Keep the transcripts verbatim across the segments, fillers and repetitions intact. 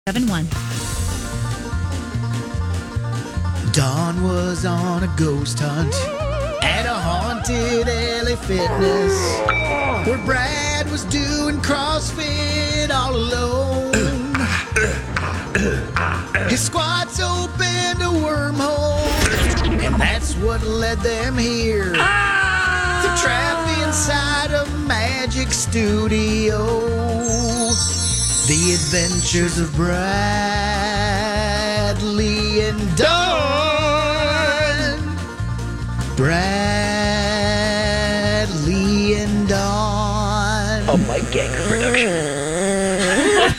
seven one. Dawn was on a ghost hunt at a haunted L A Fitness where Brad was doing CrossFit all alone. His squats opened a wormhole, and that's what led them here. The trap inside a magic studio. The Adventures of Bradley and Dawn. Bradley and Dawn. A Mike Ganger production.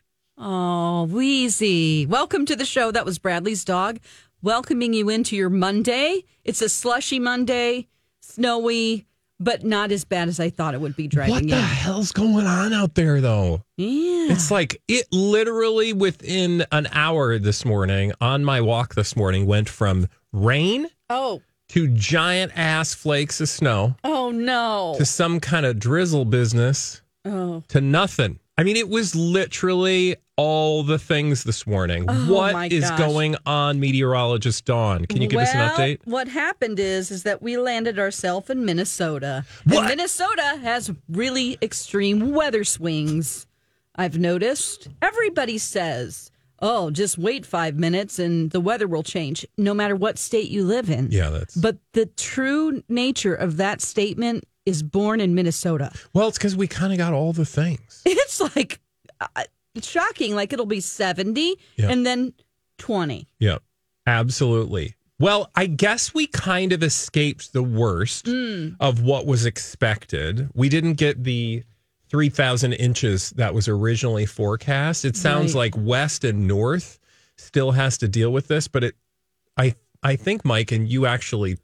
Oh, Wheezy. Welcome to the show. That was Bradley's dog welcoming you into your Monday. It's a slushy Monday, snowy, but not as bad as I thought it would be driving What in. the hell's going on out there, though? Yeah. It's like it literally within an hour this morning on my walk this morning went from rain Oh. to giant ass flakes of snow Oh, no. to some kind of drizzle business Oh. to nothing. I mean, it was literally all the things this morning. Oh, what my is gosh. going on, meteorologist Dawn? Can you give well, us an update? What happened is is that we landed ourselves in Minnesota. What? And Minnesota has really extreme weather swings. I've noticed. Everybody says, oh, just wait five minutes and the weather will change, no matter what state you live in. Yeah, that's... But the true nature of that statement is born in Minnesota. Well, it's because we kind of got all the things. It's like uh, shocking. Like it'll be seventy Yeah. and then twenty. Yeah, absolutely. Well, I guess we kind of escaped the worst Mm. of what was expected. We didn't get the three thousand inches that was originally forecast. It sounds Right. like west and north still has to deal with this, but it, I, I think, Mike, and you actually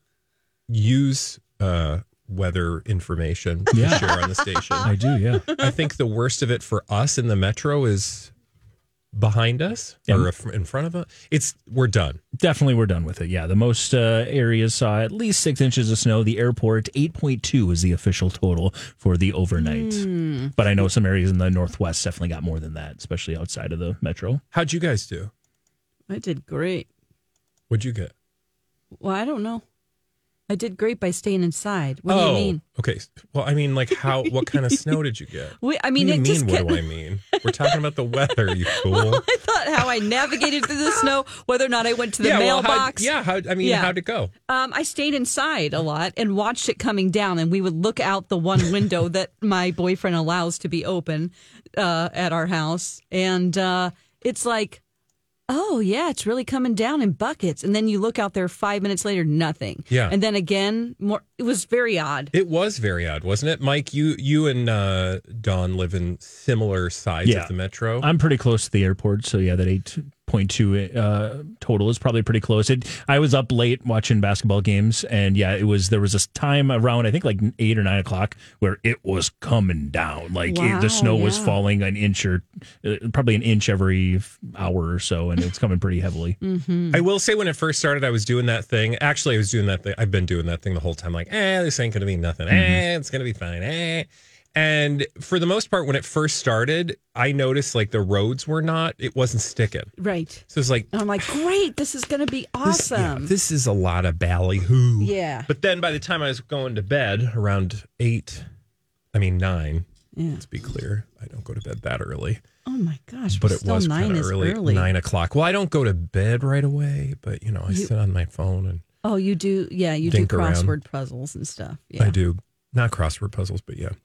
use uh, weather information to Yeah. share on the station. I do, yeah. I think the worst of it for us in the metro is behind us Yeah. or in front of us. It's we're done. Definitely we're done with it. Yeah, the most uh, areas saw at least six inches of snow. The airport, eight point two is the official total for the overnight. Mm. But I know some areas in the Northwest definitely got more than that, especially outside of the metro. How'd you guys do? I did great. What'd you get? Well, I don't know. I did great by staying inside. What oh, do you mean? Okay. Well, I mean, like, how? What kind of snow did you get? We, I mean, what it do you just mean? kept, What do I mean? We're talking about the weather, you fool. I thought how I navigated through the snow, whether or not I went to the yeah, well, how- mailbox. yeah. How? I mean, Yeah. how'd it go? Um, I stayed inside a lot and watched it coming down, and we would look out the one window that my boyfriend allows to be open uh, at our house, and uh, it's like, oh yeah, it's really coming down in buckets. And then you look out there five minutes later, nothing. Yeah. And then again, more. It was very odd. It was very odd, wasn't it, Mike? You, you and uh, Dawn live in similar sides Yeah. of the metro. I'm pretty close to the airport, so yeah, that eight point two uh, total is probably pretty close. It, I was up late watching basketball games, and yeah, it was there was a time around I think like eight or nine o'clock where it was coming down, like it- Wow, the snow was yeah. falling an inch or uh, probably an inch every hour or so, and it's coming pretty heavily. Mm-hmm. I will say when it first started, I was doing that thing. Actually, I was doing that thing. I've been doing that thing the whole time. Like, eh, this ain't going to be nothing. Eh, it's going to be fine. Eh. And for the most part, when it first started, I noticed like the roads were not, it wasn't sticking. Right. So it's like, And I'm like, great, this is going to be this, yeah, awesome. this is a lot of ballyhoo. Yeah. But then by the time I was going to bed around eight, I mean nine, Yeah. let's be clear, I don't go to bed that early. Oh my gosh, But but it still was nine kind of is early, early. nine o'clock. Well, I don't go to bed right away, but you know, I You- sit on my phone and Oh, you do? Yeah, you Dink do around. crossword puzzles and stuff. Yeah. I do not crossword puzzles, but yeah.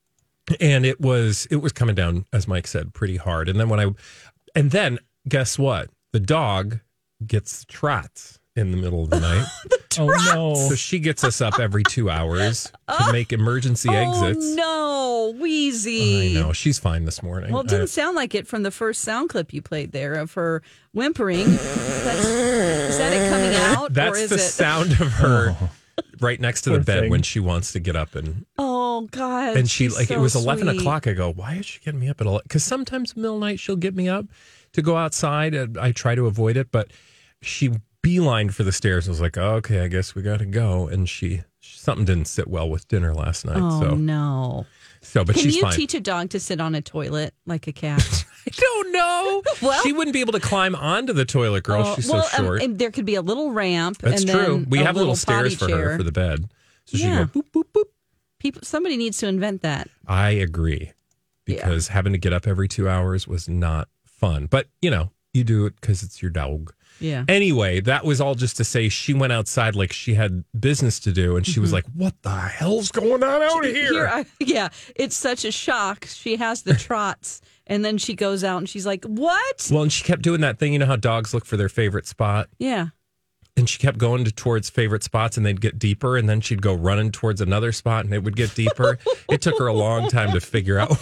And it was it was coming down, as Mike said, pretty hard. And then when I, and then guess what? The dog gets trots in the middle of the night. Oh no! So she gets us up every two hours to make emergency exits. Oh no, Wheezy! I know she's fine this morning. Well, it I- didn't sound like it from the first sound clip you played there of her whimpering. That's, is that it coming out, or that's is the it? sound of her Oh. right next to the Poor bed thing. when she wants to get up and Oh God! and she she's like it so was eleven sweet. o'clock. I go, why is she getting me up at all? Because sometimes in the middle of the night she'll get me up to go outside, and I try to avoid it, but she beeline for the stairs. I was like, oh, okay, I guess we got to go. And she, something didn't sit well with dinner last night. Oh, so no. So, but Can she's you fine. teach a dog to sit on a toilet like a cat? I don't know. Well- she wouldn't be able to climb onto the toilet, girl. Oh, She's well, so um, short. and there could be a little ramp. That's and true. Then We a have little stairs potty for chair. her for the bed. So she Yeah. can go boop, boop, boop. People, somebody needs to invent that. I agree. Because having to get up every two hours was not fun. But, you know, you do it because it's your dog. Yeah. Anyway, that was all just to say she went outside like she had business to do. And she was like, what the hell's going on out here? Here, I, yeah, it's such a shock. She has the trots, and then she goes out and she's like, "What?" Well, and she kept doing that thing. You know how dogs look for their favorite spot? Yeah. And she kept going to, towards favorite spots, and they'd get deeper. And then she'd go running towards another spot, and it would get deeper. It took her a long time to figure out.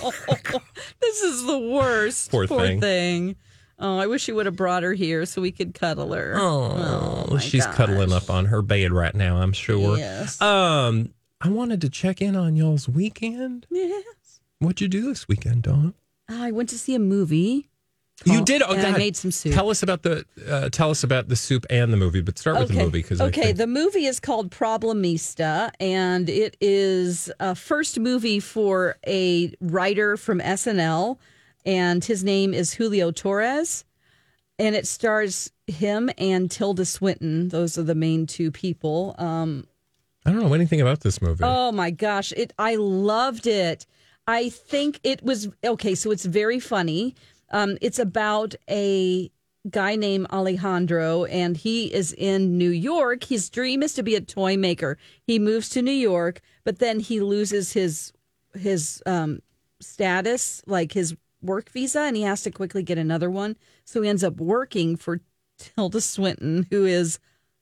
This is the worst. Poor thing. thing. Oh, I wish you would have brought her here so we could cuddle her. Oh, my she's gosh. cuddling up on her bed right now, I'm sure. Yes. Um, I wanted to check in on y'all's weekend. Yes. What'd you do this weekend, Dawn? I went to see a movie. You Oh, did. Oh, and I God. made some soup. Tell us about the uh, tell us about the soup and the movie, but start with the movie because okay. I think The movie is called Problemista, and it is a first movie for a writer from S N L, and his name is Julio Torres, and it stars him and Tilda Swinton. Those are the main two people. Um, I don't know anything about this movie. Oh my gosh, it I loved it. I think it was okay, so it's very funny. Um, it's about a guy named Alejandro, and he is in New York. His dream is to be a toy maker. He moves to New York, but then he loses his his um, status, like his work visa, and he has to quickly get another one. So he ends up working for Tilda Swinton, who is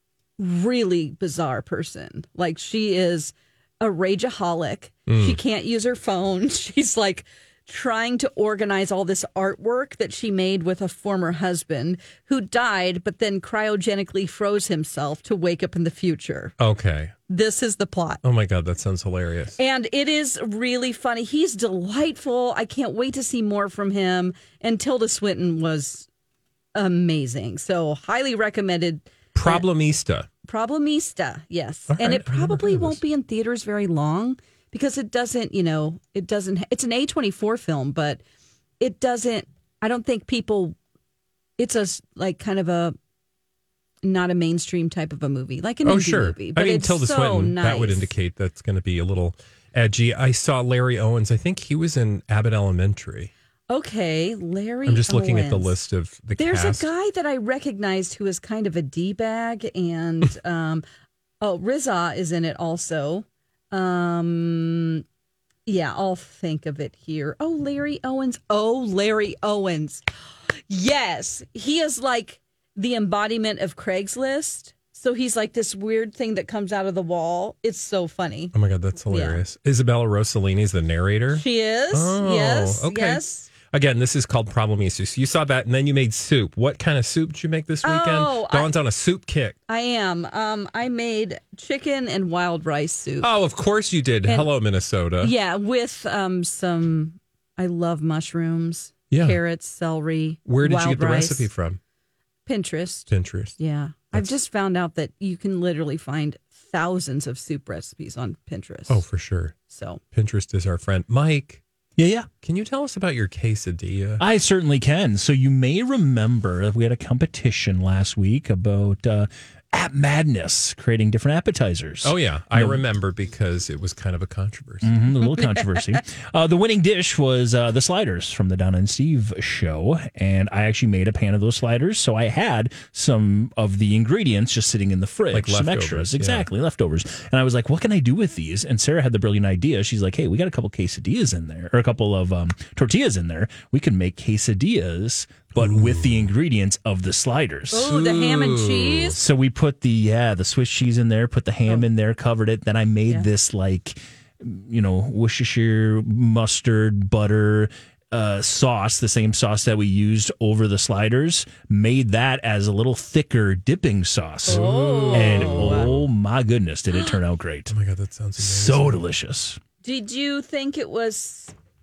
really bizarre person. Like, she is a rageaholic. Mm. She can't use her phone. She's like trying to organize all this artwork that she made with a former husband who died, but then cryogenically froze himself to wake up in the future. Okay. This is the plot. Oh my God, that sounds hilarious. And it is really funny. He's delightful. I can't wait to see more from him. And Tilda Swinton was amazing. So highly recommended. Problemista. Problemista, yes. All And right, it I never probably heard of won't this. be in theaters very long because it doesn't, you know, it doesn't, it's an A twenty-four film, but it doesn't, I don't think people, it's a, s- like kind of a, not a mainstream type of a movie, like an Oh indie sure. movie. But I mean, it's Tilda so Swinton. nice. That would indicate that's going to be a little edgy. I saw Larry Owens. I think he was in Abbott Elementary. Okay, Larry I'm just looking at the Owens. list of the There's cast. a guy that I recognized who is kind of a D-bag, and um, oh, Rizza is in it also. Um, yeah, I'll think of it here. Oh, Larry Owens. Oh, Larry Owens. Yes, he is like the embodiment of Craigslist. So he's like this weird thing that comes out of the wall. It's so funny. Oh my God, that's hilarious. Isabella Rossellini is the narrator. She is. Oh, yes. okay. Yes. Again, this is called Problemista. So you saw that, and then you made soup. What kind of soup did you make this weekend? Oh, I- Dawn's on a soup kick. I am. Um, I made chicken and wild rice soup. Oh, of course you did. And- Hello, Minnesota. Yeah, with um some. I love mushrooms, Yeah. carrots, celery. Where did you wild get the rice. recipe from? Pinterest. Pinterest. Yeah, I've just found out that you can literally find thousands of soup recipes on Pinterest. Oh, for sure. So Pinterest is our friend. Mike, Yeah, yeah. can you tell us about your quesadilla? I certainly can. So you may remember that we had a competition last week about uh, App Madness, creating different appetizers. Oh, yeah. I remember because it was kind of a controversy. Mhm, a little controversy. uh, the winning dish was uh, the sliders from the Donna and Steve show, and I actually made a pan of those sliders. So I had some of the ingredients just sitting in the fridge, Like some leftovers, extras, yeah. exactly leftovers. And I was like, "What can I do with these?" And Sarah had the brilliant idea. She's like, "Hey, we got a couple quesadillas in there, or a couple of um, tortillas in there. We can make quesadillas." But with the ingredients of the sliders. oh, the ham and cheese. So we put the yeah the Swiss cheese in there, put the ham in there, covered it. Then I made Yeah. this like you know Worcestershire mustard butter uh, sauce, the same sauce that we used over the sliders. Made that as a little thicker dipping sauce, Oh. and oh my goodness, did it turn out great! Oh, my God, that sounds amazing. So delicious. Did you think it was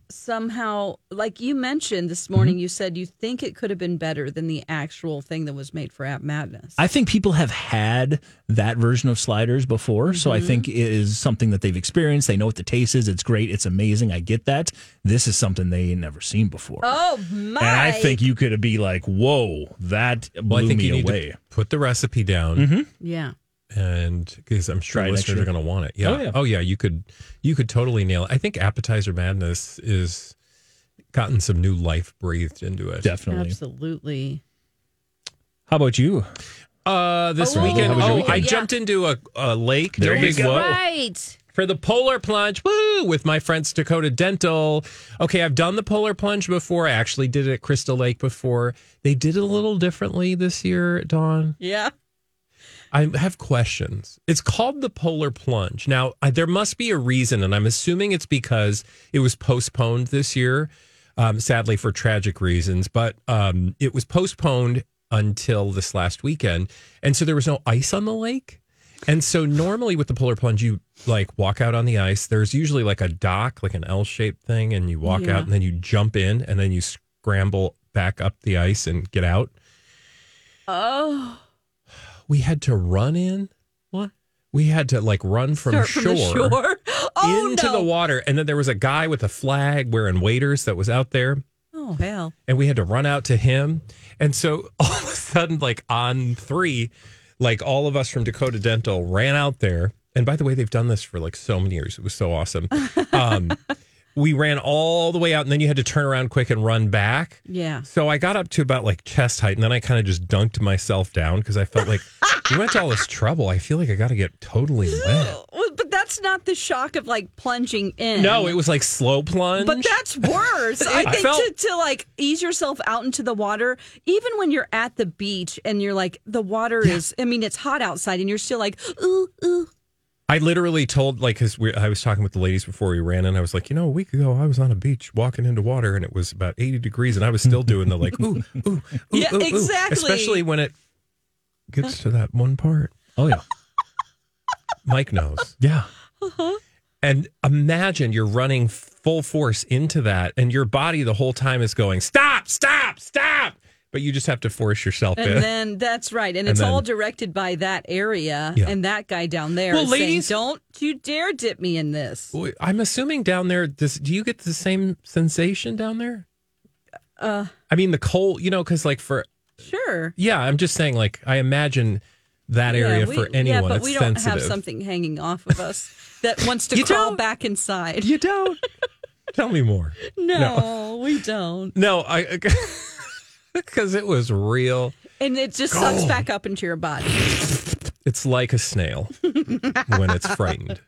somehow, like you mentioned this morning, mm-hmm. you said you think it could have been better than the actual thing that was made for App Madness. I think people have had that version of sliders before, mm-hmm. so I think it is something that they've experienced. They know what the taste is. It's great. It's amazing. I get that. This is something they ain't never seen before. Oh, my. And I think you could be like, whoa, that blew well, I think me you need away. To put the recipe down. Mm-hmm. Yeah. And because I'm sure Try listeners are going to want it. Yeah. Oh yeah. oh, yeah. You could, you could totally nail it. I think Appetizer Madness is gotten some new life breathed into it. Definitely. Absolutely. How about you? Uh, this Oh, weekend, how was your oh, weekend? I Yeah. jumped into a, a lake. There no you big go. whoa. Right. For the polar plunge, woo, with my friends Dakota Dental. Okay, I've done the polar plunge before. I actually did it at Crystal Lake before. They did it a little differently this year, Dawn. Yeah. I have questions. It's called the polar plunge. Now, I, there must be a reason, and I'm assuming it's because it was postponed this year, um, sadly for tragic reasons, but um, it was postponed until this last weekend. And so there was no ice on the lake. And so normally with the polar plunge, you like walk out on the ice. There's usually like a dock, like an L-shaped thing, and you walk Yeah. out and then you jump in and then you scramble back up the ice and get out. Oh. We had to run in. What? We had to like run from Start shore, from the shore. Oh, into no. the water. And then there was a guy with a flag wearing waders that was out there. Oh, hell. And we had to run out to him. And so all of a sudden, like on three, like all of us from Dakota Dental ran out there. And by the way, they've done this for like so many years. It was so awesome. Um, we ran all the way out and then you had to turn around quick and run back. Yeah. So I got up to about like chest height and then I kind of just dunked myself down because I felt like we went to all this trouble. I feel like I got to get totally wet. Well, but that's not the shock of like plunging in. No, it was like slow plunge. But that's worse. I I think felt- to, to like ease yourself out into the water, even when you're at the beach and you're like, the water is, I mean, it's hot outside and you're still like, ooh, ooh. I literally told, like, because I was talking with the ladies before we ran in. I was like, you know, a week ago, I was on a beach walking into water and it was about eighty degrees and I was still doing the like, ooh, ooh, ooh, Yeah, ooh, ooh. exactly. Especially when it gets to that one part. Oh yeah. Mike knows. Yeah. And imagine you're running full force into that and your body the whole time is going, stop, stop, stop. But you just have to force yourself And in. then that's right. And, And it's then- all directed by that area Yeah. and that guy down there Well, is ladies- saying, don't you dare dip me in this. Boy, I'm assuming down there, does, do you get the same sensation down there? Uh, I mean, the cold, you know, because like for, sure. yeah, I'm just saying, like, I imagine that area Yeah, we- for anyone. Yeah, but it's we don't sensitive. have something hanging off of us that wants to You crawl don't? back inside. You don't? Tell me more. No, we don't. No, I, because it was real. And it just sucks back up into your body. It's like a snail when it's frightened.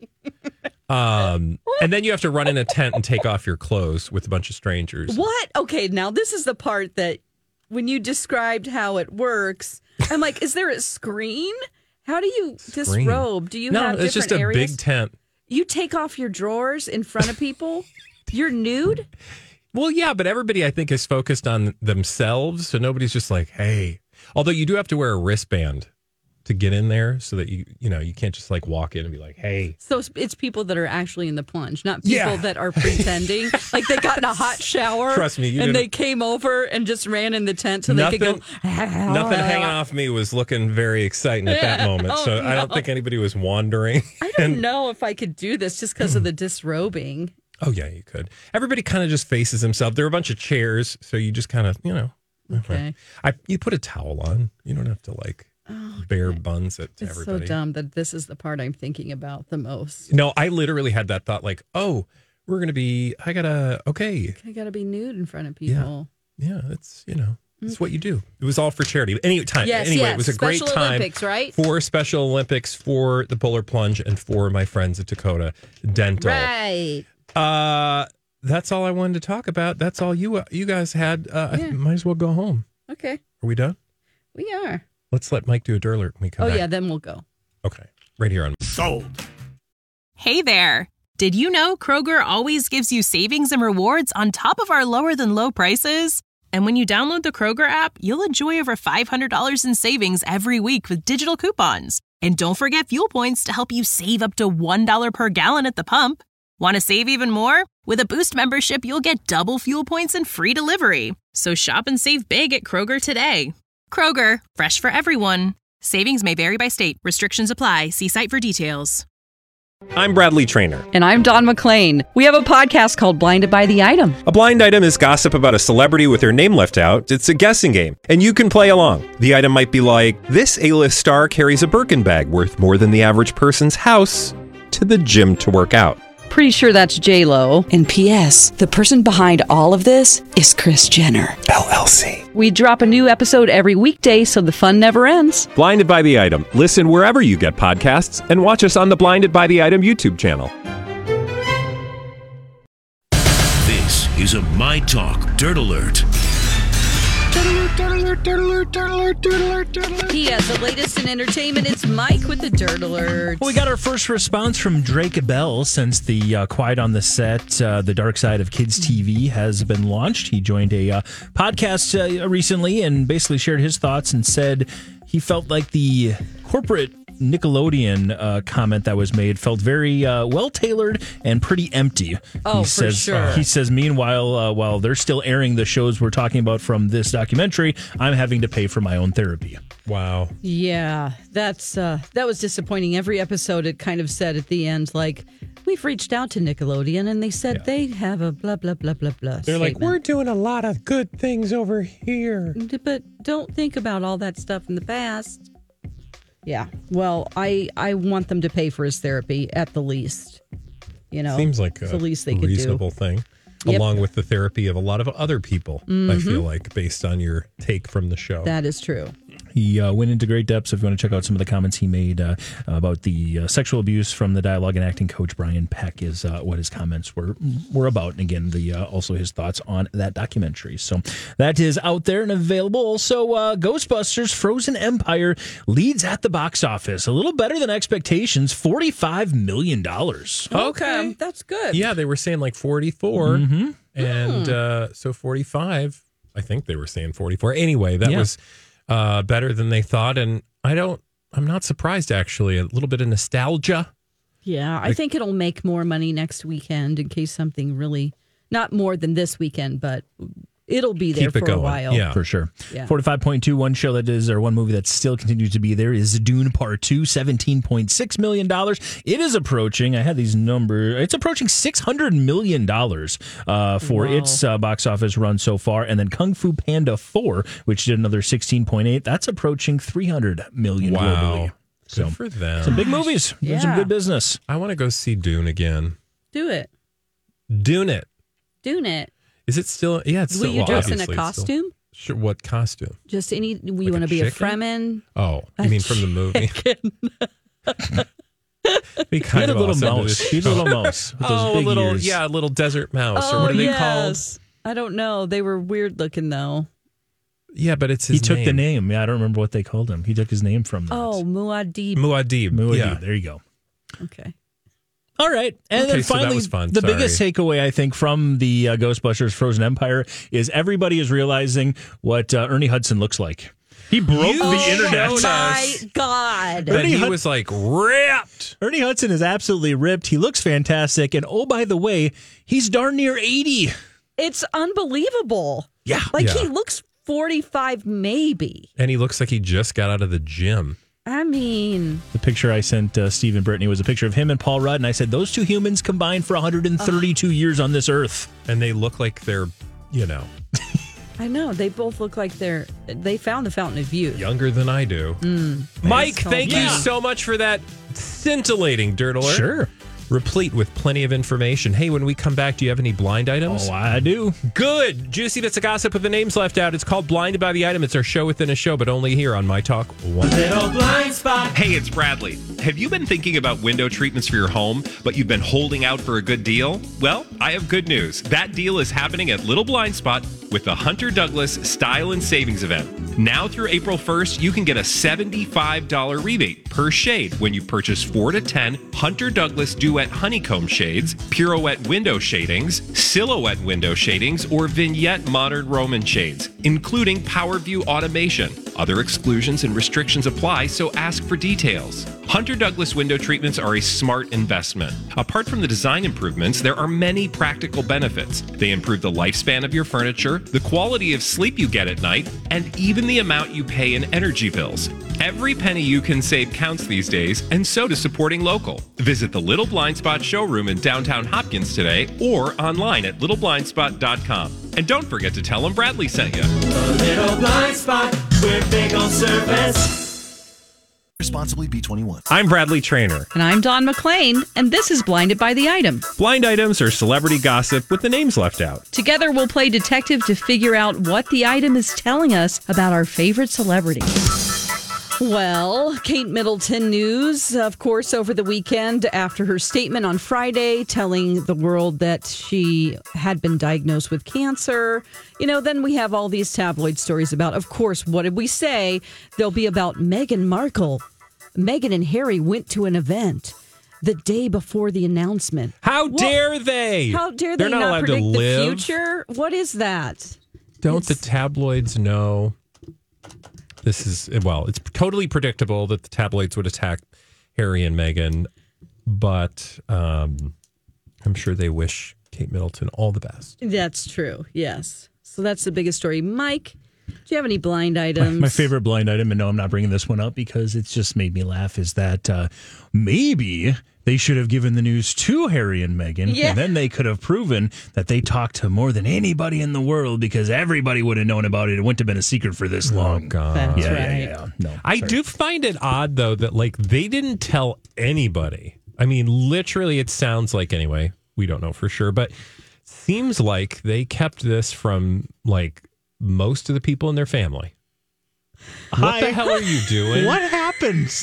Um, and then you have to run in a tent and take off your clothes with a bunch of strangers. What? Okay, now this is the part that when you described how it works, I'm like, is there a screen? How do you Screen. disrobe? Do you no, have different it's just a areas? big tent. You take off your drawers in front of people? You're nude? Well, yeah, but everybody I think is focused on themselves, so nobody's just like, "Hey." Although you do have to wear a wristband to get in there, so that you you know you can't just like walk in and be like, "Hey." So it's- it's people that are actually in the plunge, not people Yeah. that are pretending. Like they got in a hot shower. Trust me, you and didn't- they came over and just ran in the tent so Nothing- they could go. Nothing hanging off me was looking very exciting at that moment, Oh, so I don't no. think anybody was wandering. I don't know if I could do this just because of the disrobing. Oh yeah, you could. Everybody kind of just faces himself. There are a bunch of chairs, so you just kind of you know. Okay. I you put a towel on. You don't have to like bare buns it to It's everybody. so dumb that this is the part I'm thinking about the most. No, I literally had that thought like, oh, we're gonna be. I gotta. Okay, I got to be nude in front of people. yeah, it's you know, it's what you do. It was all for charity. Any time. Yes, anyway, yes. it was a Special great time Olympics, right? for Special Olympics, for the polar plunge, and for my friends at Dakota Dental. Right. Uh, that's all I wanted to talk about. That's all you you guys had. Uh, Yeah. I might as well go home. Okay. Are we done? We are. Let's let Mike do a dirler when we come Oh, back. yeah, then we'll go. Okay. Right here on Sold. Hey there. Did you know Kroger always gives you savings and rewards on top of our lower than low prices? And when you download the Kroger app, you'll enjoy over five hundred dollars in savings every week with digital coupons. And don't forget fuel points to help you save up to one dollar per gallon at the pump. Want to save even more? With a Boost membership, you'll get double fuel points and free delivery. So shop and save big at Kroger today. Kroger, fresh for everyone. Savings may vary by state. Restrictions apply. See site for details. I'm Bradley Trainer. And I'm Don McClain. We have a podcast called Blinded by the Item. A blind item is gossip about a celebrity with their name left out. It's a guessing game, and you can play along. The item might be like, this A-list star carries a Birkin bag worth more than the average person's house to the gym to work out. Pretty sure that's J-Lo. And P S the person behind all of this is Kris Jenner, L L C. We drop a new episode every weekday so the fun never ends. Blinded by the Item. Listen wherever you get podcasts and watch us on the Blinded by the Item YouTube channel. This is a My Talk Dirt Alert. He has the latest in entertainment. It's Mike with the Dirt Alert. Well, we got our first response from Drake Bell since the uh, Quiet on the Set, uh, The Dark Side of Kids T V has been launched. He joined a uh, podcast uh, recently and basically shared his thoughts and said he felt like the corporate Nickelodeon uh, comment that was made felt very uh, well tailored and pretty empty. Oh, he for says, sure. He says, meanwhile, uh, while they're still airing the shows we're talking about from this documentary, I'm having to pay for my own therapy. Wow. Yeah, that's uh, that was disappointing. Every episode, it kind of said at the end, like, we've reached out to Nickelodeon, and they said yeah. they have a blah, blah, blah, blah, blah. They're statement. like, we're doing a lot of good things over here. But don't think about all that stuff in the past. Yeah, well, I I want them to pay for his therapy at the least. You know, seems like a the least they reasonable could do. thing, yep. along with the therapy of a lot of other people. Mm-hmm. I feel like, based on your take from the show, that is true. He uh, went into great depths. If you want to check out some of the comments he made uh, about the uh, sexual abuse from the dialogue and acting coach Brian Peck is uh, what his comments were were about. And again, the uh, also his thoughts on that documentary. So that is out there and available. Also, uh, Ghostbusters Frozen Empire leads at the box office. A little better than expectations, forty-five million dollars. Okay, that's good. Yeah, they were saying like forty-four. Mm-hmm. And mm. uh, so forty-five, I think they were saying forty-four. Anyway, that yeah. was... Uh, better than they thought, and I don't. I'm not surprised actually. A little bit of nostalgia. Yeah, I think it'll make more money next weekend in case something really, not more than this weekend, but it'll be there for going. a while. Yeah, for sure. Yeah. forty-five point two, one show that is, or one movie that still continues to be there is Dune Part two, seventeen point six million dollars. It is approaching, I had these numbers, it's approaching six hundred million dollars uh, for wow. its uh, box office run so far. And then Kung Fu Panda four, which did another sixteen point eight, that's approaching three hundred million dollars wow. globally. So, good for them. Some big movies. Yeah. Doing some good business. I want to go see Dune again. Do it. Dune it. Dune it. Is it still? Yeah, it's Will still. you Well, dress in a obviously it's costume? Still, sure. What costume? Just any. You Like want to a be a chicken? Fremen? Oh, A you mean from the movie? Be kind He's a of little awesome mouse. He's a little mouse with those oh, big a little, ears. yeah, a little desert mouse, Oh, or what are they yes. called? I don't know. They were weird looking though. Yeah, but it's his he took name. the name. Yeah, I don't remember what they called him. He took his name from that. Oh, Muad'Dib. Muad'Dib. Muad'Dib. Yeah. There you go. Okay. All right. And Okay, then so that finally, was fun. the Sorry. biggest takeaway, I think, from the uh, Ghostbusters Frozen Empire is everybody is realizing what uh, Ernie Hudson looks like. He broke You the internet. showed My us God. that Ernie he Hud- was like ripped. Ernie Hudson is absolutely ripped. He looks fantastic. And oh, by the way, he's darn near eighty. It's unbelievable. Yeah. Like Yeah. he looks forty-five maybe. And he looks like he just got out of the gym. I mean, The picture I sent uh, Steve and Brittany was a picture of him and Paul Rudd. And I said, those two humans combined for one hundred thirty-two uh, years on this earth. And they look like they're, you know, I know. They both look like they're, they found the fountain of youth. younger than I do. Mm. Mike, Nice. thank Yeah. you so much for that scintillating Dirt Alert. Sure. Replete with plenty of information. Hey, when we come back, do you have any blind items? Oh, I do. Good. Juicy bits of gossip with the names left out. It's called Blinded by the Item. It's our show within a show, but only here on My Talk One. Little blind spot. Hey, it's Bradley. Have you been thinking about window treatments for your home, but you've been holding out for a good deal? Well, I have good news. That deal is happening at Little Blind Spot with the Hunter Douglas Style and Savings Event. Now through April first, you can get a seventy-five dollars rebate per shade when you purchase four to ten Hunter Douglas Duet Honeycomb shades, Pirouette window shadings, Silhouette window shadings, or Vignette Modern Roman shades, including PowerView automation. Other exclusions and restrictions apply, so ask for details. Hunter Douglas window treatments are a smart investment. Apart from the design improvements, there are many practical benefits. They improve the lifespan of your furniture, the quality of sleep you get at night, and even the amount you pay in energy bills. Every penny you can save counts these days, and so does supporting local. Visit the Little Blind Spot showroom in downtown Hopkins today or online at little blind spot dot com. And don't forget to tell them Bradley sent you. The Little Blind Spot, we're big on service. Responsibly B twenty-one. I'm Bradley Trainer. And I'm Don McClain, and this is Blinded by the Item. Blind items are celebrity gossip with the names left out. Together, we'll play detective to figure out what the item is telling us about our favorite celebrity. Well, Kate Middleton news, of course, over the weekend after her statement on Friday telling the world that she had been diagnosed with cancer. You know, then we have all these tabloid stories about, of course, what did we say? They'll be about Meghan Markle. Meghan and Harry went to an event the day before the announcement. How Well, dare they? How dare they They're not, not, allowed predict to the live. future? What is that? Don't It's- the tabloids know? This is, well, it's totally predictable that the tabloids would attack Harry and Meghan, but um, I'm sure they wish Kate Middleton all the best. That's true. Yes. So that's the biggest story. Mike, do you have any blind My, items? my favorite blind item, and no, I'm not bringing this one up because it's just made me laugh, is that uh, maybe they should have given the news to Harry and Meghan, Yeah. and then they could have proven that they talked to more than anybody in the world because everybody would have known about it. It wouldn't have been a secret for this long. Oh, God. That's Yeah, right. yeah, yeah. No, I sorry. do find it odd, though, that like they didn't tell anybody. I mean, literally, it sounds like, anyway, we don't know for sure, but seems like they kept this from like most of the people in their family. What Hi. the hell are you doing? What happens?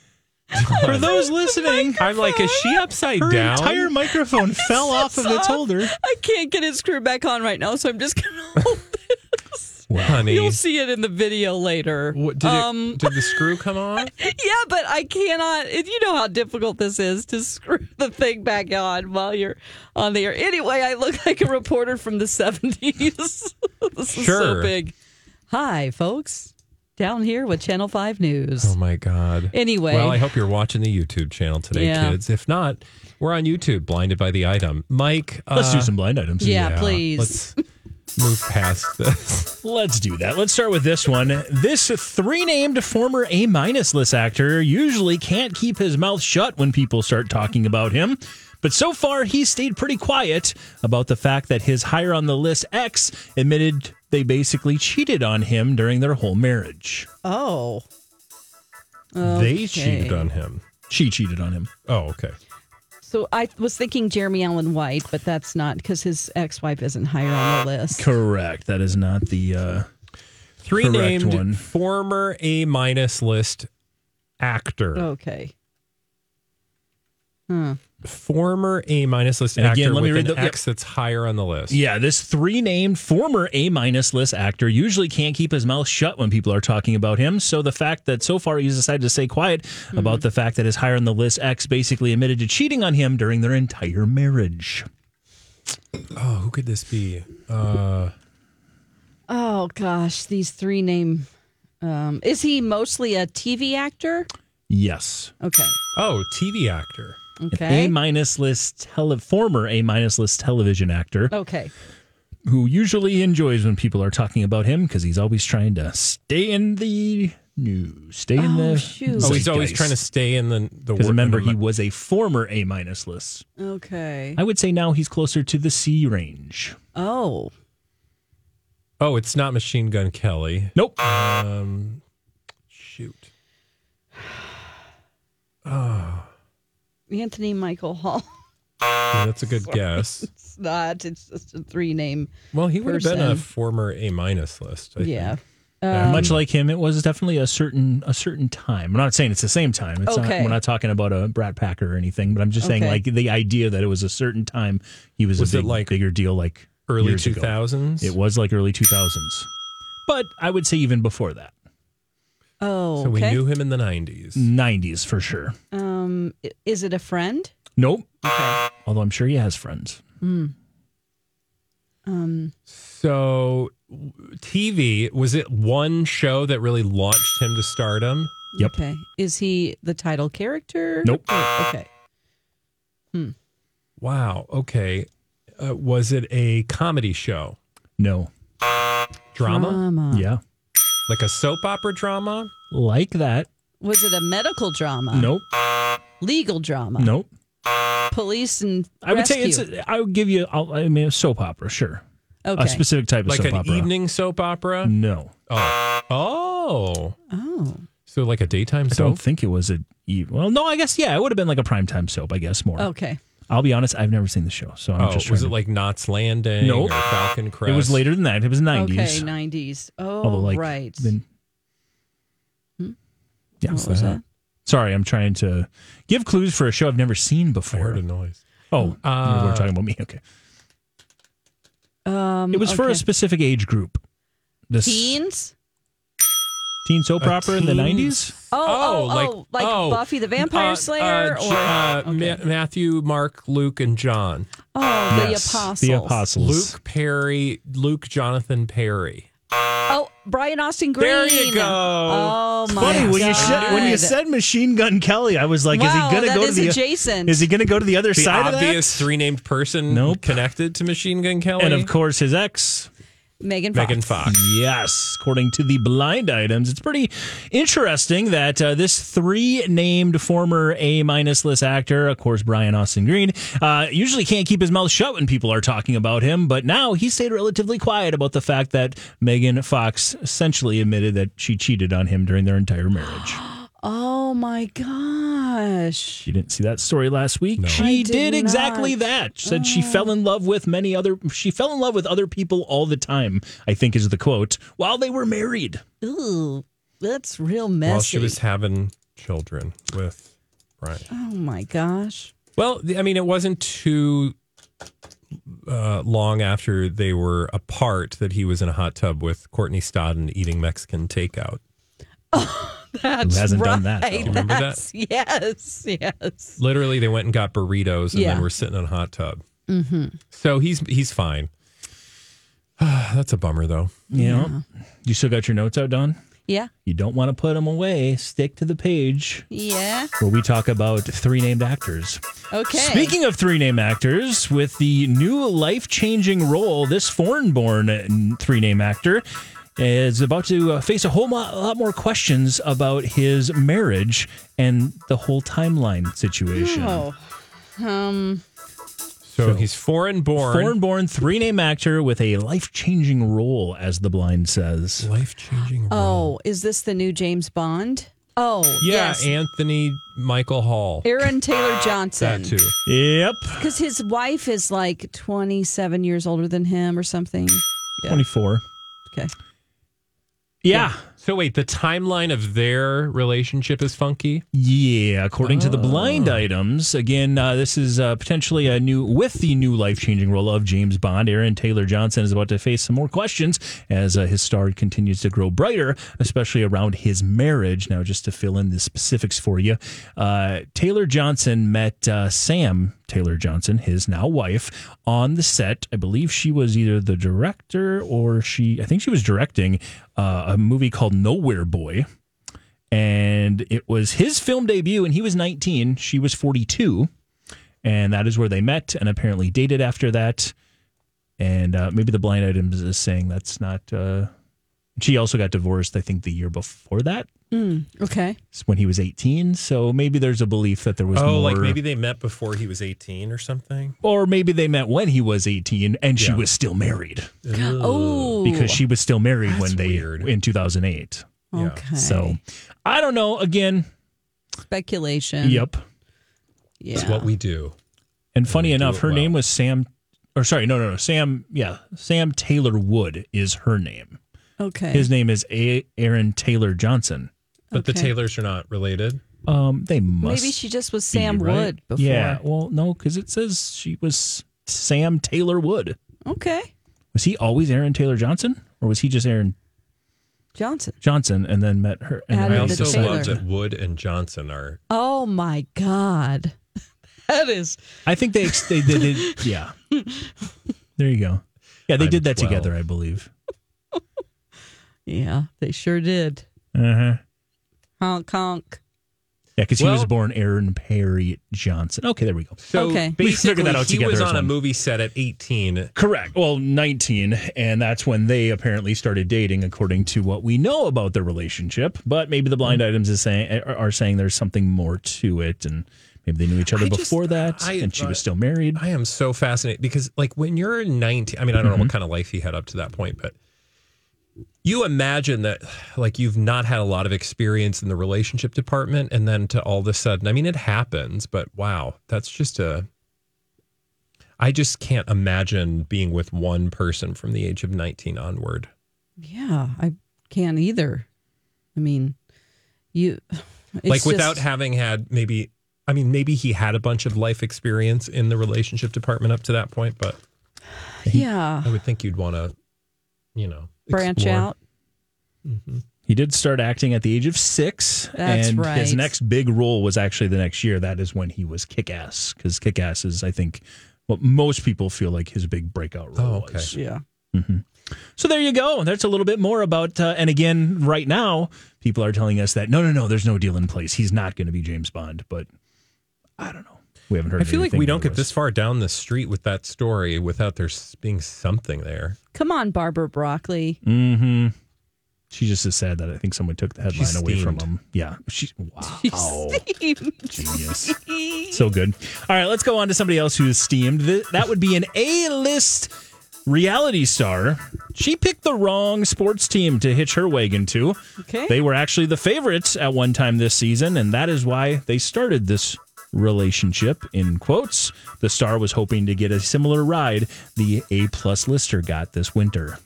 For those listening, I'm like, is she upside her down? entire microphone fell off of its holder. I can't get it screwed back on right now, so I'm just going to hold this. Honey, You'll see it in the video later. what, did, um, it, did the screw come off? yeah, but I cannot. it- You know how difficult this is to screw the thing back on while you're on the air. Anyway, I look like a reporter from the seventies. This is so Sure. big. Hi, folks. Down here with Channel five News. Oh, my God. Anyway. Well, I hope you're watching the YouTube channel today, Yeah. kids. If not, we're on YouTube, Blinded by the Item. Mike. Let's uh, do some blind items. Yeah, please. Let's move past this. Let's do that. Let's start with this one. This three-named former A-minus list actor usually can't keep his mouth shut when people start talking about him. But so far, he stayed pretty quiet about the fact that his higher on the list ex admitted they basically cheated on him during their whole marriage. Oh. They cheated on him. She cheated on him. Oh, okay. So I was thinking Jeremy Allen White, but that's not because his ex-wife isn't higher on the list. Correct. That is not the uh, Three correct named one. former A minus list actor. Okay. Former A minus list And actor again, let me with read an the- ex that's higher on the list. Yeah, this three-named former A-minus list actor usually can't keep his mouth shut when people are talking about him. So the fact that so far he's decided to stay quiet Mm-hmm. about the fact that his higher on the list ex basically admitted to cheating on him during their entire marriage. Oh, who could this be? Uh, Oh gosh, these three name. Um, is he mostly a T V actor? Yes. Okay. oh, T V actor. Okay. A-minus list tele- former A-minus list television actor Okay. who usually enjoys when people are talking about him because he's always trying to stay in the news, stay in Oh, the shoot. Oh, he's always zeitgeist. trying to stay in the the. Because wor- remember, in the- he was a former A-minus list. Okay. I would say now he's closer to the C range. Oh. Oh, it's not Machine Gun Kelly. Nope. Um, shoot. Anthony Michael Hall. Yeah, that's a good guess. It's not. It's just a three name. Well, he would have been a person. former A minus list. I Yeah. think. Um, Much like him, it was definitely a certain a certain time. I'm not saying it's the same time. It's Okay. not, we're not talking about a Brat Packer or anything, but I'm just saying Okay. like the idea that it was a certain time he was, Was a it big, like bigger deal like Early years two ago. thousands. It was like early two thousands. But I would say even before that. Oh. So we okay. knew him in the nineties. nineties for sure. Um. i- Is it a friend? Nope. Okay. Although I'm sure he has friends. Um. So, T V, was it one show that really launched him to stardom? Yep. Okay. Is he the title character? Nope. Or- okay. Hmm. Wow. Okay. Uh, was it a comedy show? No. Drama? Drama. Yeah. Like a soap opera drama? Like that. Was it a medical drama? Nope. Legal drama? Nope. Police and I would say rescue? it's. A, I would give you. I'll, I mean, a soap opera. Sure. Okay. A specific type of Like soap an opera. evening soap opera? No. Oh. Oh. Oh. So like a daytime I soap? don't think it was a. e- Well, no. I guess yeah. It would have been like a primetime soap. I guess more. Okay. I'll be honest. I've never seen the show, so I'm Oh, just. was trying it to- like Knots Landing Nope. or Falcon Crest? It was later than that. It was nineties. Okay, nineties. Oh, Although, like, right. Then, Hmm? yeah. What was that? Sorry, I'm trying to give clues for a show I've never seen I before. heard a noise. Oh, Uh, we're talking about me. Okay. Um, It was for okay. a specific age group. This Teens? teen soap A opera in the teen- nineties. Oh, oh, like- oh, like oh, Buffy the Vampire Uh, Slayer? uh, or uh, okay. Ma- Matthew, Mark, Luke, and John. Oh, the Yes, Apostles. The Apostles. Luke Perry, Luke Jonathan Perry. Oh, Brian Austin Green. There you go. Oh, my Funny when God. you said when you said Machine Gun Kelly, I was like, wow, is he going to that go to is the adjacent. Is he going to go to the other The side obvious of that? three named person Nope. connected to Machine Gun Kelly. And of course, his ex. Megan Fox. Megan Fox. Yes, according to the blind items, it's pretty interesting that uh, this three named former A minus list actor, of course, Brian Austin Green, uh, usually can't keep his mouth shut when people are talking about him. But now he stayed relatively quiet about the fact that Megan Fox essentially admitted that she cheated on him during their entire marriage. Oh, my gosh. You didn't see that story last week? I She did did, exactly not. that. Said she fell in love with many other she fell in love with other people all the time, I think is the quote, while they were married. Ooh, that's real messy. While she was having children with Brian. Oh, my gosh. Well, the- I mean, it wasn't too uh, long after they were apart that he was in a hot tub with Courtney Stodden eating Mexican takeout. That's Who hasn't right. done that, though? Remember that? That's- Yes, yes. Literally, they went and got burritos and Yeah. then were sitting in a hot tub. Mm-hmm. So he's he's fine. That's a bummer, though. You know, you still got your notes out, Don? Yeah, You don't want to put them away. Stick to the page yeah. where we talk about three named actors. Okay. Speaking of three name actors, with the new life changing role, this foreign born three name actor is about to uh, face a whole lot, a lot more questions about his marriage and the whole timeline situation. Oh, um, So, he's foreign born. Foreign born three name actor with a life changing role, as the blind says. Life changing. oh, is this the new James Bond? Oh, Yeah, yes. Anthony Michael Hall. Aaron Taylor Johnson. That too. Yep. Because his wife is like twenty-seven years older than him or something. Yeah. twenty-four. Okay. Yeah. So wait, the timeline of their relationship is funky? Yeah, according to the blind items. Again, uh, this is uh, potentially a new, with the new life-changing role of James Bond. Aaron Taylor Johnson is about to face some more questions as uh, his star continues to grow brighter, especially around his marriage. Now, just to fill in the specifics for you, uh, Taylor Johnson met uh, Sam Taylor Johnson, his now wife, on the set. I believe she was either the director or she, I think she was directing uh, a movie called Nowhere Boy. And it was his film debut, and he was nineteen. She was forty-two. And that is where they met and apparently dated after that. And uh, maybe the blind items is saying that's not. Uh, she also got divorced, I think, the year before that. Mm, okay. When he was eighteen. So maybe there's a belief that there was Oh, more. like maybe they met before he was eighteen or something? Or maybe they met when he was eighteen and she Yeah. was still married. Oh. Because she was still married That's when they, weird. in two thousand eight. Okay. So I don't know. Again, Speculation. yep. Yeah. It's what we do. And funny do enough, it her well. name was Sam, or sorry, no, no, no, Sam, yeah, Sam Taylor Wood is her name. Okay. His name is A- Aaron Taylor Johnson. But the Okay. Taylors are not related. Um, they must. Maybe she just was be, Sam right? Wood before. Yeah, well, no, because it says she was Sam Taylor Wood. Okay. Was he always Aaron Taylor Johnson, or was he just Aaron Johnson. Johnson and then met her? And Added I then the also decided- Taylor. love that Wood and Johnson are. Oh my God. That is. I think they they did it. Yeah. There you go. Yeah, they I'm did that twelve. together, I believe. Yeah, they sure did. Uh huh. Honk, honk. Yeah, because he Well- was born Aaron Perry Johnson. Okay, there we go. So Okay. We figured basically, that out he together was as on a one. movie set at eighteen. Correct. Well, nineteen, and that's when they apparently started dating, according to what we know about their relationship. But maybe the blind items is saying are are saying there's something more to it, and maybe they knew each other I just- before that, I- and she was uh, still married. I am so fascinated because, like, when you're nineteen, I mean, I don't know Mm-hmm. what kind of life he had up to that point, but you imagine that, like, you've not had a lot of experience in the relationship department, and then to all of a sudden, I mean, it happens, but wow, that's just a. I just can't imagine being with one person from the age of nineteen onward. Yeah, I can't either. I mean, you it's like, without just- having had maybe, I mean, maybe he had a bunch of life experience in the relationship department up to that point, but yeah, I would think you'd want to, you know, branch explore. out. He did start acting at the age of six, That's and right. his next big role was actually the next year. That is when he was Kick-Ass, because Kick-Ass is, I think, what most people feel like his big breakout role Oh, okay. was. Yeah. So there you go. That's a little bit more about, uh, and again, right now, people are telling us that, no, no, no, there's no deal in place. He's not going to be James Bond, but I don't know. We haven't heard I feel like anything we don't get otherwise. this far down the street with that story without there s- being something there. Come on, Barbara Broccoli. Mm-hmm. She just is sad that I think someone took the headline She's away from steamed. him. Yeah. She, wow. Steamed. Genius. So good. All right, let's go on to somebody else who's steamed. Th- That would be an A-list reality star. She picked the wrong sports team to hitch her wagon to. Okay. They were actually the favorites at one time this season, and that is why they started this relationship, in quotes. The star was hoping to get a similar ride the A-plus lister got this winter.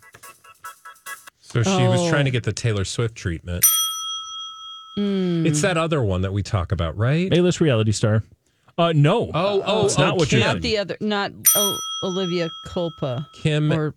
So she was Oh. trying to get the Taylor Swift treatment. It's that other one that we talk about, right? A-list reality star. Uh, no. Oh, oh, It's not oh, what you're Kim. Not the other, not oh, Olivia Culpa. Kim. Or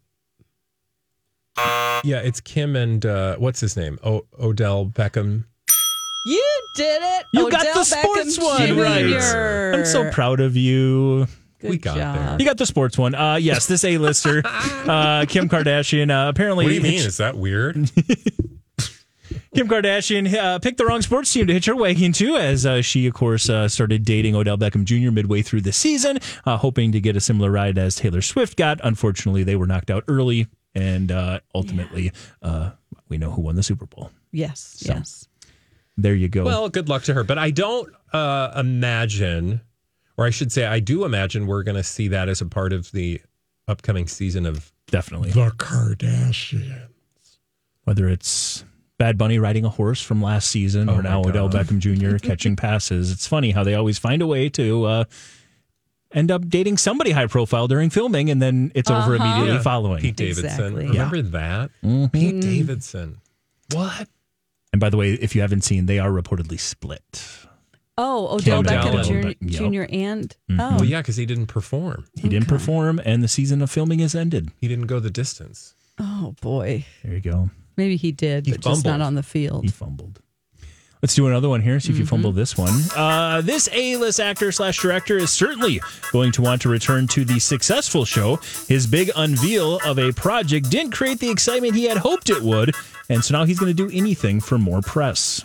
yeah, it's Kim and uh, what's his name? O- Odell Beckham. you did it. You got Odell the sports Beckham one Junior right. I'm so proud of you. Good We got job. there. You got the sports one. Uh, yes, this A-lister, uh, Kim Kardashian, uh, apparently... What do you mean? Is that weird? Kim Kardashian uh, picked the wrong sports team to hitch her wagon to, as uh, she, of course, uh, started dating Odell Beckham Junior midway through the season, uh, hoping to get a similar ride as Taylor Swift got. Unfortunately, they were knocked out early, and uh, ultimately, uh, we know who won the Super Bowl. Yes, So. yes. There you go. Well, good luck to her. But I don't uh, imagine, or I should say, I do imagine we're going to see that as a part of the upcoming season of Definitely. The Kardashians. Whether it's Bad Bunny riding a horse from last season, Oh or now my Odell God. Beckham Junior catching passes. It's funny how they always find a way to uh, end up dating somebody high profile during filming, and then it's over Uh-huh. immediately Yeah. following. Pete Davidson. Exactly. Remember that? Mhm. Pete Davidson. What? And by the way, if you haven't seen, they are reportedly split. Oh, Odell Kim Beckham Odell. Junior Yep. Junior and oh, Well, yeah, because he didn't perform. He didn't perform, and the season of filming has ended. He didn't go the distance. oh boy. There you go. Maybe he did, He but just not fumbled. on the field. He fumbled. Let's do another one here. See if you Mm-hmm. fumble this one. Uh, this A-list actor slash director is certainly going to want to return to the successful show. His big unveil of a project didn't create the excitement he had hoped it would, and so now he's going to do anything for more press.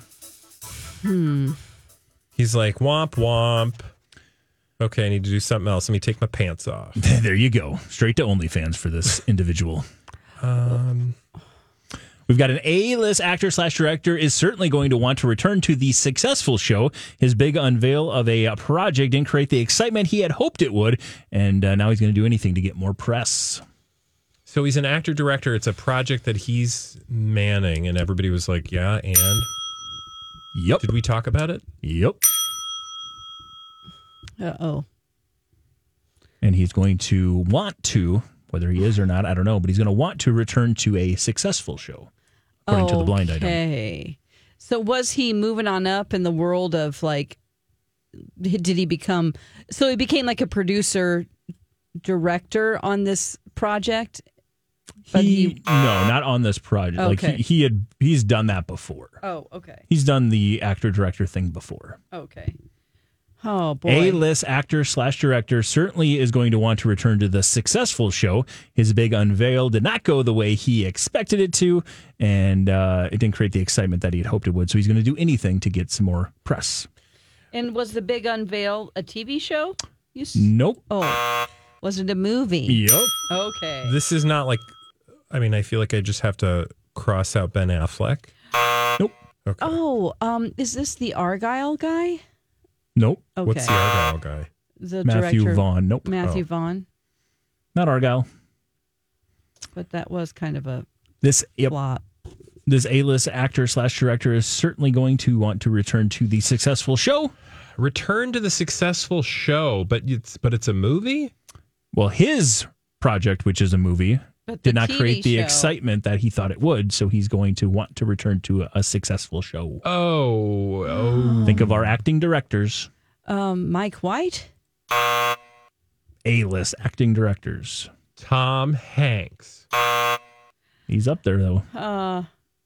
He's like, womp, womp. Okay, I need to do something else. Let me take my pants off. There you go. Straight to OnlyFans for this individual. Um, We've got an A-list actor slash director is certainly going to want to return to the successful show. His big unveil of a project didn't create the excitement he had hoped it would, and uh, now he's going to do anything to get more press. so he's an actor director. It's a project that he's manning, and everybody was like, yeah, and Yep. did we talk about it? Yep. Uh oh. And he's going to want to, whether he is or not, I don't know, but he's going to want to return to a successful show, according to the blind item. Okay. So was he moving on up in the world of like, did he become, so he became like a producer director on this project? But He, he- no, not on this project. Like Okay. he, he had, he's done that before. Oh, okay. He's done the actor director thing before. Okay. Oh, boy. A-list actor slash director certainly is going to want to return to the successful show. His big unveil did not go the way he expected it to, and uh, it didn't create the excitement that he had hoped it would. So he's going to do anything to get some more press. And was the big unveil a T V show? You s- Nope. Oh, was it a movie? Yep. Okay. This is not like, I mean, I feel like I just have to cross out Ben Affleck. Nope. Okay. Oh, um, is this the Argyle guy? Nope. Okay. What's the Argyle guy? The Matthew director, Vaughn. Nope. Matthew Oh. Vaughn. Not Argyle. But that was kind of a This yep. flop. This A-list actor slash director is certainly going to want to return to the successful show. Return to the successful show, but it's but it's a movie? Well, his project, which is a movie, But the did not T V create the show- excitement that he thought it would. So he's going to want to return to a, a successful show. Oh, oh. Think of our acting directors. Um, Mike White? A-list acting directors. Tom Hanks. He's up there, though. Uh,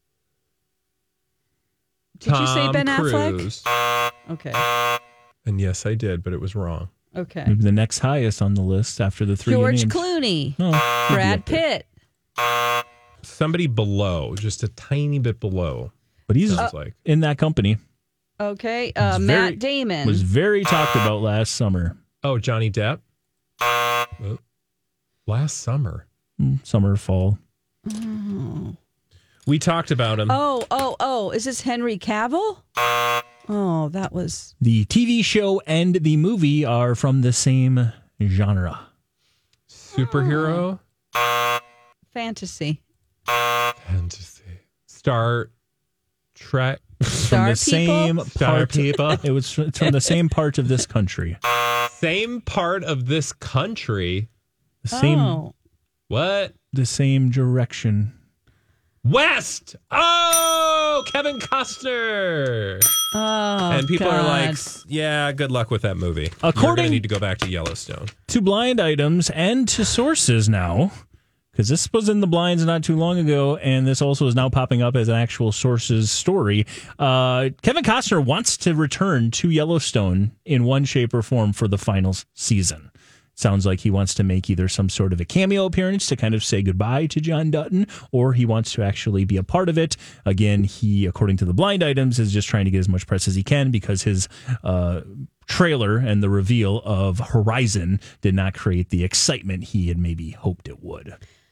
did Tom you say Ben Cruise. Affleck? Okay. And yes, I did, but it was wrong. Okay. Maybe the next highest on the list after the three you George named. Clooney. Oh, he'd be Brad up there. Pitt. Somebody below, just a tiny bit below. But he's Sounds like. in that company. Okay. Uh, Was Matt very- Damon. Was very talked about last summer. Oh, Johnny Depp. Oh, last summer. Mm, Summer, fall. Oh. We talked about him. oh, oh, oh. Is this Henry Cavill? Oh, that was. The T V show and the movie are from the same genre. Superhero. Fantasy. Fantasy. Star Trek. Star from the same people? Star part. people. It was it's from the same part of this country. Same part of this country. The same Oh. What? the same direction. West. Oh, Kevin Costner. Oh, and people God. are like, yeah, good luck with that movie. You're going According- to need to go back to Yellowstone. To blind items and to sources now, because this was in the blinds not too long ago, and this also is now popping up as an actual sources story. Uh, Kevin Costner wants to return to Yellowstone in one shape or form for the final season. Sounds like he wants to make either some sort of a cameo appearance to kind of say goodbye to John Dutton, or he wants to actually be a part of it. Again, he, according to the blind items, is just trying to get as much press as he can because his uh, trailer and the reveal of Horizon did not create the excitement he had maybe hoped it would.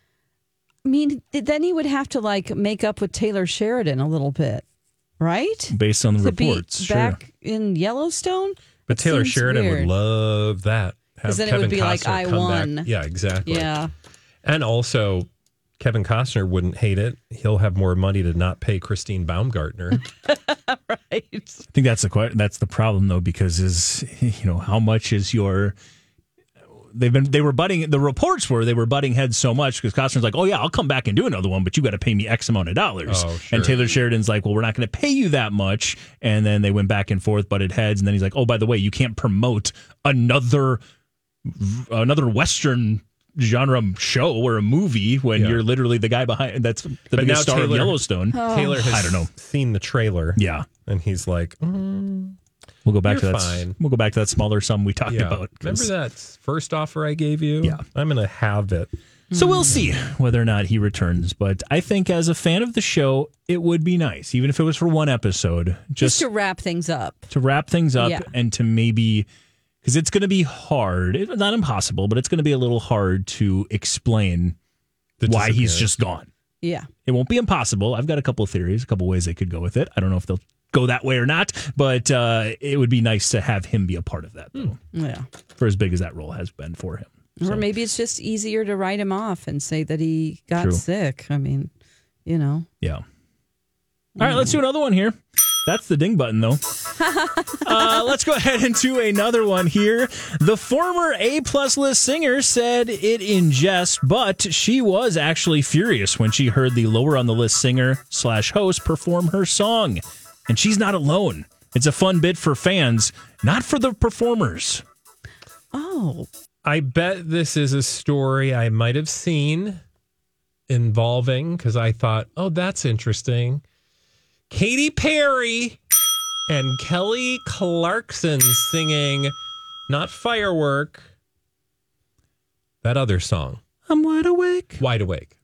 I mean, then he would have to like make up with Taylor Sheridan a little bit, right? Based on the to be reports, sure. back in Yellowstone. But It Taylor seems Sheridan weird. would love that. Have 'Cause then it Kevin would be like, Costner I come won. Back. Yeah, exactly. Yeah. And also, Kevin Costner wouldn't hate it. He'll have more money to not pay Christine Baumgartner. Right. I think that's the que- that's the problem though, because is you know how much is your they've been they were butting the reports were they were butting heads so much because Costner's like, oh yeah, I'll come back and do another one, but you got to pay me X amount of dollars. Oh, sure. And Taylor Sheridan's like, well, we're not going to pay you that much. And then they went back and forth, butted heads, and then he's like, oh, by the way, you can't promote another another Western genre show or a movie when Yeah. you're literally the guy behind that's the But biggest now star of Taylor- Yellowstone. Taylor has I don't know. seen the trailer. Yeah. And he's like, mm, We'll go back You're to that. fine. We'll go back to that smaller sum we talked yeah. about. 'cause- Remember that first offer I gave you? Yeah. I'm going to have it. So we'll see whether or not he returns. But I think as a fan of the show, it would be nice, even if it was for one episode, Just just, to wrap things up. to wrap things up Yeah. and to maybe, because it's going to be hard. It's not impossible, but it's going to be a little hard to explain The why he's disappearance. just gone. Yeah. It won't be impossible. I've got a couple of theories, a couple of ways they could go with it. I don't know if they'll go that way or not, but uh, it would be nice to have him be a part of that, though, Yeah. for as big as that role has been for him. Or maybe it's just easier to write him off and say that he got True. sick. I mean, you know. Yeah. All right, let's do another one here. That's the ding button, though. uh, let's go ahead and do another one here. The former A-plus list singer said it in jest, but she was actually furious when she heard the lower on the list singer slash host perform her song. And she's not alone. It's a fun bit for fans, not for the performers. Oh. I bet this is a story I might have seen involving, because I thought, oh, that's interesting. Katy Perry and Kelly Clarkson singing not Firework, that other song. I'm wide awake. Wide Awake.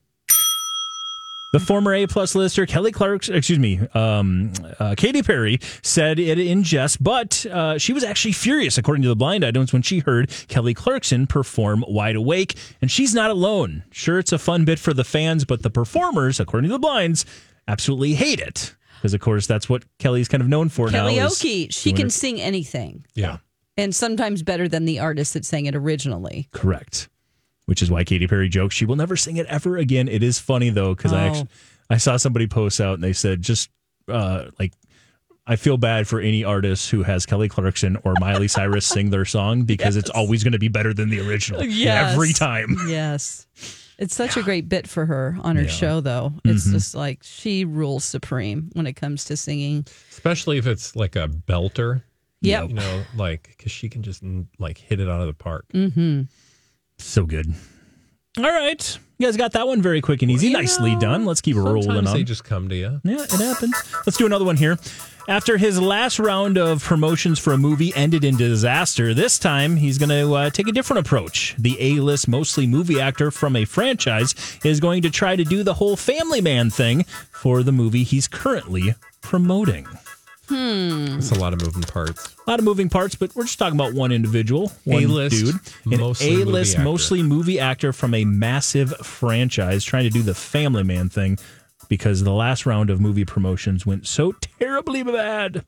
The former A-plus lister Kelly Clarkson, excuse me, um, uh, Katy Perry said it in jest, but uh, she was actually furious, according to the Blind Items, when she heard Kelly Clarkson perform Wide Awake, and she's not alone. Sure, it's a fun bit for the fans, but the performers, according to the Blinds, absolutely hate it. Because, of course, that's what Kelly's kind of known for now. Karaoke. She can it. sing anything. Yeah. And sometimes better than the artist that sang it originally. Correct. Which is why Katy Perry jokes she will never sing it ever again. It is funny, though, because Oh. I actually, I saw somebody post out and they said, just uh, like, I feel bad for any artist who has Kelly Clarkson or Miley Cyrus sing their song because Yes. it's always going to be better than the original. Yes. Every time. Yes. It's such a great bit for her on her Yeah. show, though. It's Mhm. just like she rules supreme when it comes to singing. Especially if it's like a belter. Yep. You know, like, because she can just like hit it out of the park. Mm-hmm. So good. All right. You guys got that one very quick and easy. You Nicely know, done. Let's keep it rolling Sometimes on. they just come to you. Yeah, it happens. Let's do another one here. After his last round of promotions for a movie ended in disaster, this time he's going to uh, take a different approach. The A-list, mostly movie actor from a franchise is going to try to do the whole Family Man thing for the movie he's currently promoting. Hmm. It's a lot of moving parts. A lot of moving parts, but we're just talking about one individual, one A-list, dude. An mostly movie A-list, actor. mostly movie actor from a massive franchise trying to do the Family Man thing because the last round of movie promotions went so terribly bad.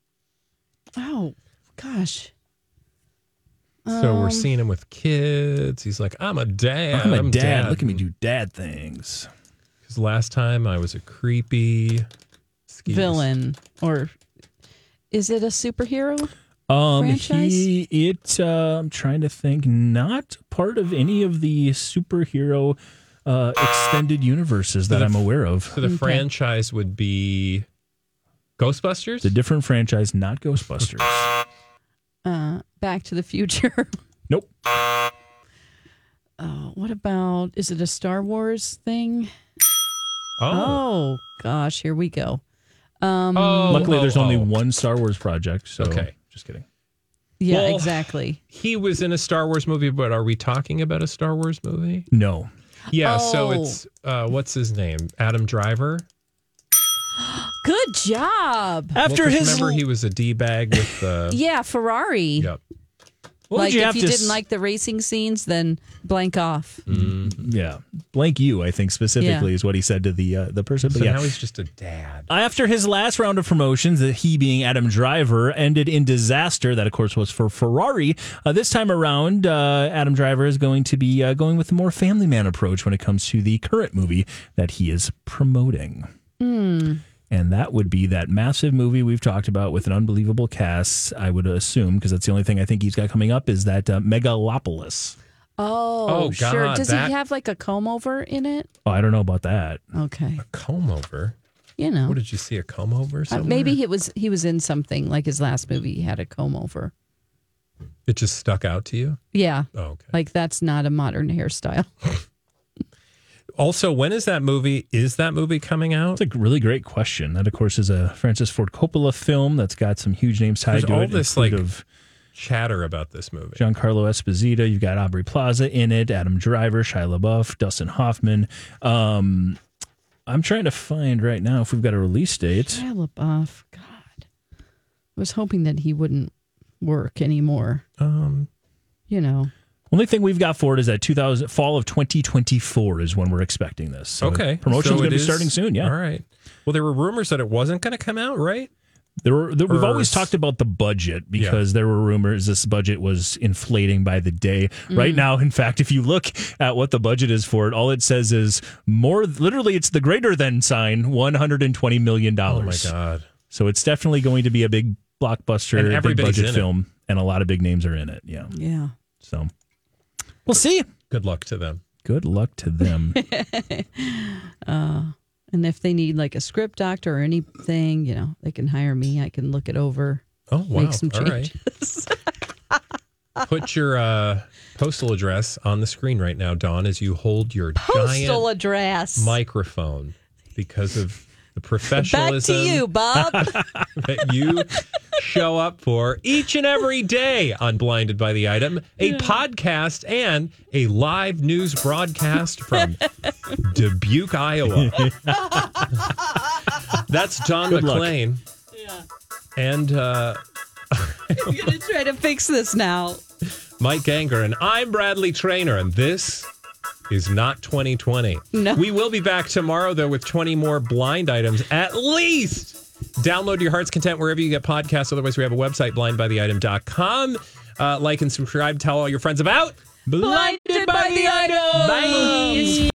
Oh, gosh. So we're Um, seeing him with kids. He's like, I'm a dad. I'm a dad. Look at me do dad things. Because last time I was a creepy skis. Villain. Or is it a superhero? Um, Franchise? he, it, uh, I'm trying to think, not part of any of the superhero uh, extended universes that So the- I'm aware of. So the franchise would be Ghostbusters? It's a different franchise, not Ghostbusters. Uh, Back to the Future. Nope. Uh, what about, is it a Star Wars thing? Oh. Oh, gosh, here we go. Um, Oh, Luckily, oh, there's only oh. one Star Wars project, so Okay. just kidding. Yeah, Well, exactly. He was in a Star Wars movie, but are we talking about a Star Wars movie? No. Yeah, so Oh. it's, uh, what's his name? Adam Driver? Good job. After Well, 'cause his remember, he was a D-bag with the... Yeah, Ferrari. Yep. What would Like you if have you to didn't s- like the racing scenes, then blank off. Yeah, blank you, I think specifically Yeah. is what he said to the uh, the person. But So yeah. now he's just a dad. After his last round of promotions, that he being Adam Driver, ended in disaster. That, of course, was for Ferrari. Uh, this time around, uh, Adam Driver is going to be uh, going with a more family man approach when it comes to the current movie that he is promoting. Hmm. And that would be that massive movie we've talked about with an unbelievable cast, I would assume, because that's the only thing I think he's got coming up, is that uh, Megalopolis. Oh, Oh, sure. God, Does that- he have like a comb over in it? Oh, I don't know about that. Okay. Comb over? You know. What, did you see a comb over Uh, somewhere? maybe he was he was in something like his last movie. He had a comb over. It just stuck out to you? Yeah. Oh, okay. Like that's not a modern hairstyle. Also, when is that movie? Is that movie coming out? That's a really great question. That, of course, is a Francis Ford Coppola film that's got some huge names tied There's to all it. this like include of chatter about this movie. Giancarlo Esposito. You've got Aubrey Plaza in it, Adam Driver, Shia LaBeouf, Dustin Hoffman. Um, I'm trying to find right now if we've got a release date. Shia LaBeouf. God. I was hoping that he wouldn't work anymore. Um, You know. Only thing we've got for it is that two thousand fall of twenty twenty-four is when we're expecting this. So okay. promotion's So going it to be is- starting soon. Yeah. All right. Well, there were rumors that it wasn't going to come out, right? There were, there, we've Or always s- talked about the budget because there were rumors this budget was inflating by the day. Mm. Right now, in fact, if you look at what the budget is for it, all it says is more, literally, it's the greater than sign, one hundred twenty million dollars. Oh, my God. So it's definitely going to be a big blockbuster, And big everybody's budget in it. film, and a lot of big names are in it. Yeah. Yeah. So we'll see. Good luck to them. Good luck to them. uh, and if they need like a script doctor or anything, you know, they can hire me. I can look it over. Oh, wow. Make some All right. changes. Put your uh, postal address on the screen right now, Dawn, as you hold your Postal giant address. microphone because of the Back professionalism to you, Bob. that you show up for each and every day on Blinded by the Item, a yeah. podcast and a live news broadcast from Dubuque, Iowa. That's John Good McClain. Yeah. And uh, I'm going to try to fix this now. Mike Ganger, and I'm Bradley Trainer, and this is not twenty twenty. No. We will be back tomorrow, though, with twenty more blind items at least. Download your heart's content wherever you get podcasts. Otherwise, we have a website, blind by the item dot com. Uh, like and subscribe. Tell all your friends about Blinded by the Item. Bye.